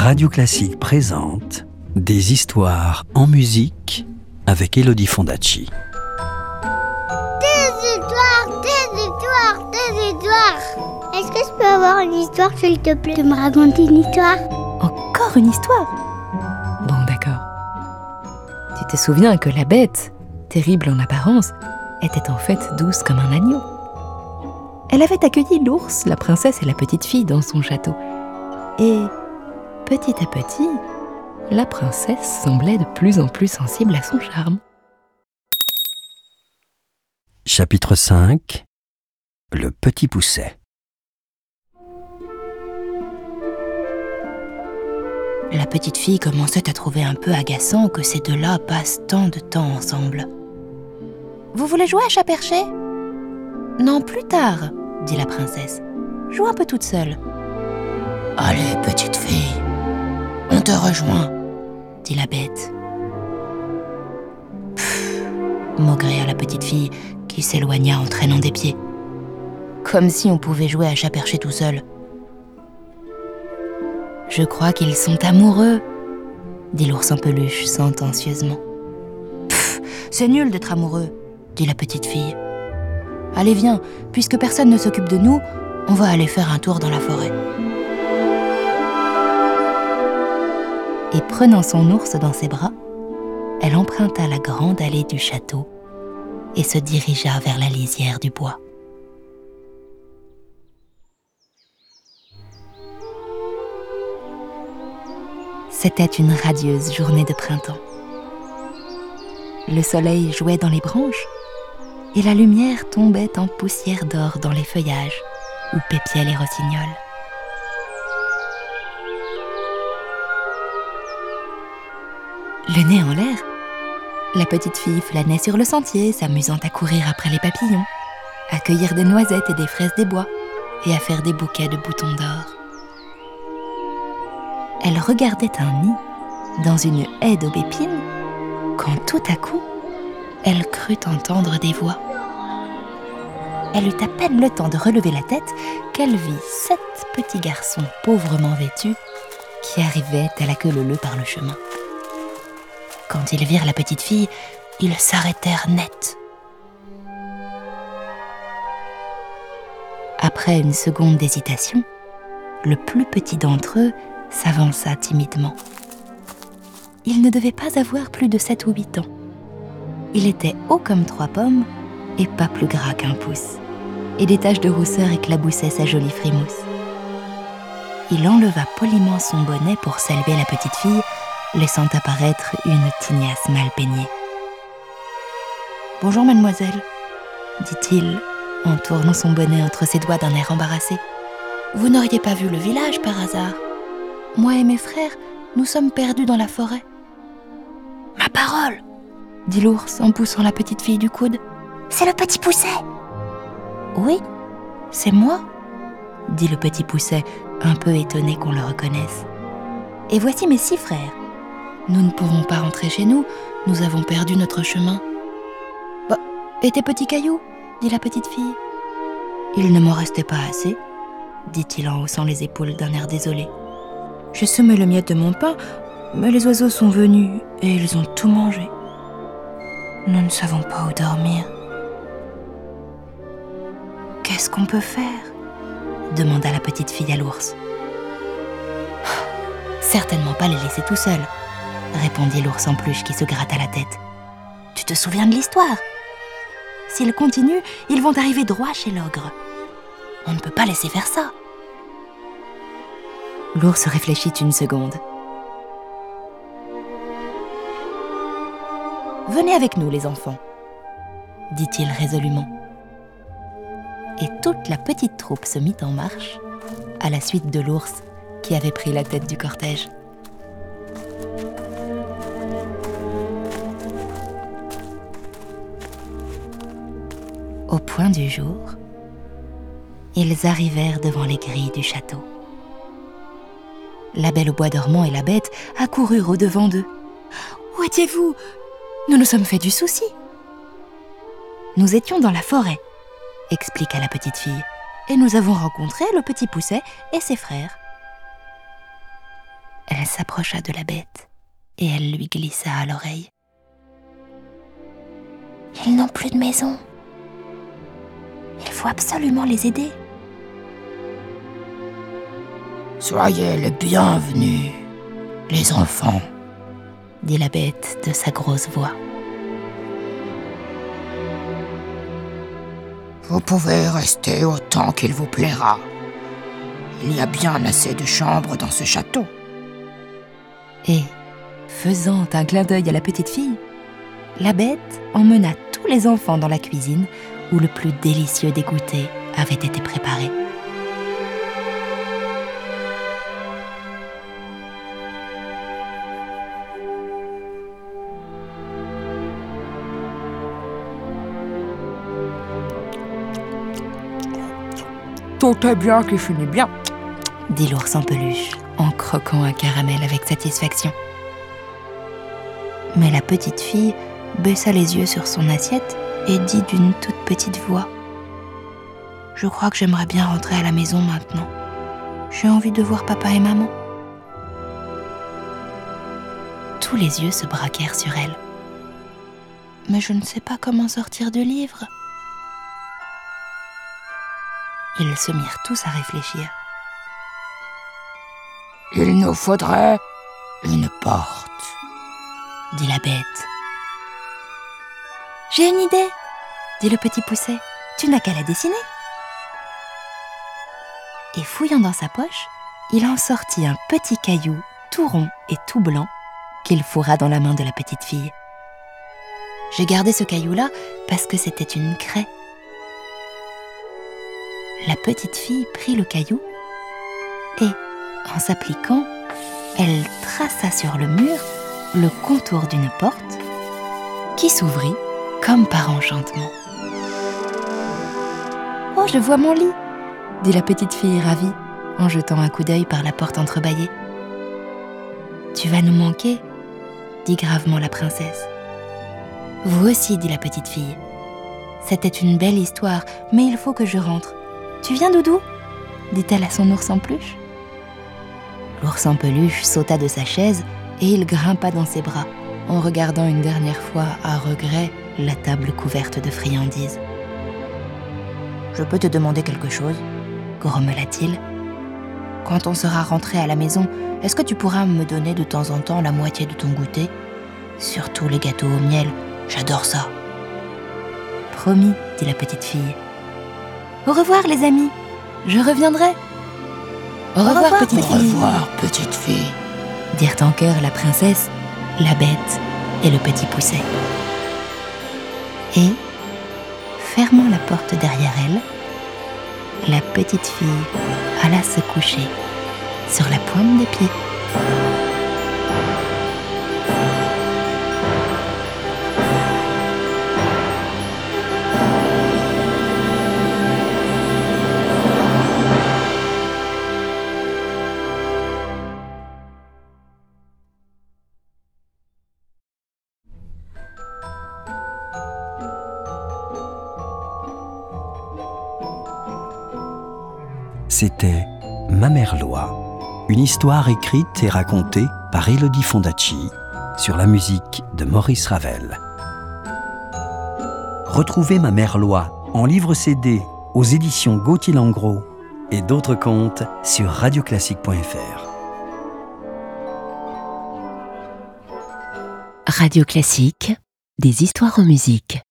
Radio Classique présente des histoires en musique avec Elodie Fondacci. Des histoires. Est-ce que je peux avoir une histoire, s'il te plaît, de me raconter une histoire? Encore une histoire? Bon, d'accord. Tu te souviens que la bête, terrible en apparence, était en fait douce comme un agneau. Elle avait accueilli l'ours, la princesse et la petite fille dans son château. Et petit à petit, la princesse semblait de plus en plus sensible à son charme. Chapitre 5. Le petit pousset. La petite fille commençait à trouver un peu agaçant que ces deux-là passent tant de temps ensemble. « Vous voulez jouer à chat perché ?»« Non, plus tard, » dit la princesse. « Joue un peu toute seule. »« Allez, petite fille, on te rejoint, » dit la bête. Pfff, maugréa la petite fille qui s'éloigna en traînant des pieds. Comme si on pouvait jouer à chat perché tout seul. « Je crois qu'ils sont amoureux, » dit l'ours en peluche sentencieusement. « Pfff, c'est nul d'être amoureux, » dit la petite fille. « Allez, viens, puisque personne ne s'occupe de nous, on va aller faire un tour dans la forêt. » Et prenant son ours dans ses bras, elle emprunta la grande allée du château et se dirigea vers la lisière du bois. C'était une radieuse journée de printemps. Le soleil jouait dans les branches et la lumière tombait en poussière d'or dans les feuillages où pépiaient les rossignols. Le nez en l'air, la petite fille flânait sur le sentier, s'amusant à courir après les papillons, à cueillir des noisettes et des fraises des bois et à faire des bouquets de boutons d'or. Elle regardait un nid dans une haie d'aubépines quand tout à coup, elle crut entendre des voix. Elle eut à peine le temps de relever la tête qu'elle vit 7 petits garçons pauvrement vêtus qui arrivaient à la queue leu-leu par le chemin. Quand ils virent la petite fille, ils s'arrêtèrent net. Après une seconde d'hésitation, le plus petit d'entre eux s'avança timidement. Il ne devait pas avoir plus de 7 ou 8 ans. Il était haut comme 3 pommes et pas plus gras qu'un pouce, et des taches de rousseur éclaboussaient sa jolie frimousse. Il enleva poliment son bonnet pour saluer la petite fille, laissant apparaître une tignasse mal peignée. « Bonjour, mademoiselle, » dit-il en tournant son bonnet entre ses doigts d'un air embarrassé. « Vous n'auriez pas vu le village par hasard? Moi et mes frères, nous sommes perdus dans la forêt. »« Ma parole !» dit l'ours en poussant la petite fille du coude. « C'est le petit pousset !»« Oui, c'est moi !» dit le petit pousset, un peu étonné qu'on le reconnaisse. « Et voici mes 6 frères. Nous ne pouvons pas rentrer chez nous, nous avons perdu notre chemin. »« Bah, et tes petits cailloux ?» dit la petite fille. « Il ne m'en restait pas assez, » dit-il en haussant les épaules d'un air désolé. « J'ai semé le miette de mon pain, mais les oiseaux sont venus et ils ont tout mangé. Nous ne savons pas où dormir. »« Qu'est-ce qu'on peut faire ?» demanda la petite fille à l'ours. « Certainement pas les laisser tout seuls, » répondit l'ours en peluche qui se gratta la tête. « Tu te souviens de l'histoire? S'ils continuent, ils vont arriver droit chez l'ogre. On ne peut pas laisser faire ça. » L'ours réfléchit une seconde. « Venez avec nous, les enfants, » dit-il résolument. Et toute la petite troupe se mit en marche, à la suite de l'ours qui avait pris la tête du cortège. Au point du jour, ils arrivèrent devant les grilles du château. La belle au bois dormant et la bête accoururent au-devant d'eux. « Où étiez-vous ? Nous nous sommes fait du souci. » « Nous étions dans la forêt, » expliqua la petite fille, « et nous avons rencontré le petit pousset et ses frères. » Elle s'approcha de la bête et elle lui glissa à l'oreille. Ils n'ont plus de maison. Il faut absolument les aider. Soyez les bienvenus, les enfants, dit la bête de sa grosse voix. Vous pouvez rester autant qu'il vous plaira. Il y a bien assez de chambres dans ce château. Et, faisant un clin d'œil à la petite fille, la bête emmena tous les enfants dans la cuisine où le plus délicieux des goûters avait été préparé. Tout est bien qui finit bien, dit l'ours en peluche en croquant un caramel avec satisfaction. Mais la petite fille baissa les yeux sur son assiette et dit d'une toute petite voix : « Je crois que j'aimerais bien rentrer à la maison maintenant. J'ai envie de voir papa et maman. » Tous les yeux se braquèrent sur elle. « Mais je ne sais pas comment sortir du livre. » Ils se mirent tous à réfléchir. « Il nous faudrait une porte, » dit la bête. « J'ai une idée, » dit le petit pousset. « Tu n'as qu'à la dessiner. » Et fouillant dans sa poche, il en sortit un petit caillou tout rond et tout blanc qu'il fourra dans la main de la petite fille. « J'ai gardé ce caillou-là parce que c'était une craie. » La petite fille prit le caillou et, en s'appliquant, elle traça sur le mur le contour d'une porte qui s'ouvrit comme par enchantement. « Oh, je vois mon lit !» dit la petite fille ravie en jetant un coup d'œil par la porte entrebâillée. « Tu vas nous manquer !» dit gravement la princesse. « Vous aussi !» dit la petite fille. « C'était une belle histoire, mais il faut que je rentre. Tu viens, Doudou ?» dit-elle à son ours en peluche. L'ours en peluche sauta de sa chaise et il grimpa dans ses bras, en regardant une dernière fois à regret la table couverte de friandises. « Je peux te demander quelque chose ?» grommela-t-il. « Quand on sera rentré à la maison, est-ce que tu pourras me donner de temps en temps la moitié de ton goûter ? Surtout les gâteaux au miel, j'adore ça. » « Promis, » dit la petite fille. « Au revoir les amis, je reviendrai. »« Au revoir petite fille. »« Au revoir petite fille. » dirent en chœur la princesse, la bête et le petit pousset. Et, fermant la porte derrière elle, la petite fille alla se coucher sur la pointe des pieds. C'était Ma mère Loi, une histoire écrite et racontée par Elodie Fondacci sur la musique de Maurice Ravel. Retrouvez Ma mère Loi en livre CD aux éditions Gauthier-Langros et d'autres contes sur radioclassique.fr. Radio Classique, des histoires en musique.